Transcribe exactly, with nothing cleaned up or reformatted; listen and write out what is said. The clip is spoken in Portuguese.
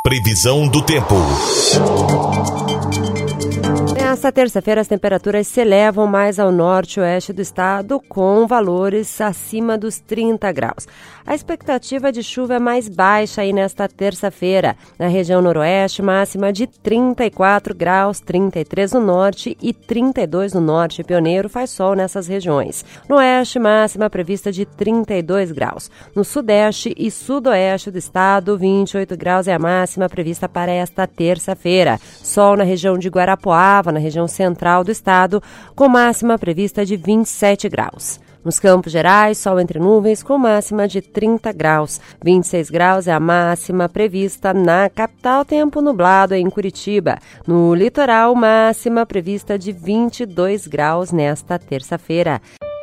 Previsão do tempo. Nesta terça-feira, as temperaturas se elevam mais ao norte e oeste do estado, com valores acima dos trinta graus. A expectativa de chuva é mais baixa aí nesta terça-feira. Na região noroeste, máxima de trinta e quatro graus, trinta e três no norte e trinta e dois no norte. Pioneiro faz sol nessas regiões. No oeste, máxima prevista de trinta e dois graus. No sudeste e sudoeste do estado, vinte e oito graus é a máxima prevista para esta terça-feira. Sol na região de Guarapuava, na região central do estado, com máxima prevista de vinte e sete graus. Nos Campos Gerais, sol entre nuvens com máxima de trinta graus. vinte e seis graus é a máxima prevista na capital, tempo nublado em Curitiba. No litoral, máxima prevista de vinte e dois graus nesta terça-feira.